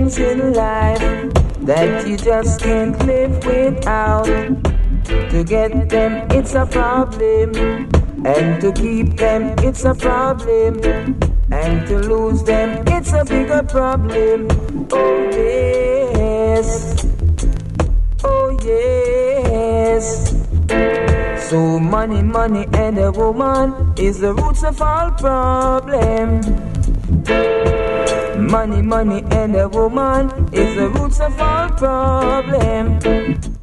things in life that you just can't live without. To get them, it's a problem, and to keep them, it's a problem, and to lose them, it's a bigger problem. Oh yes, oh yes. So money, money and a woman is the roots of all problem. Money, money and a woman is the roots of all problem.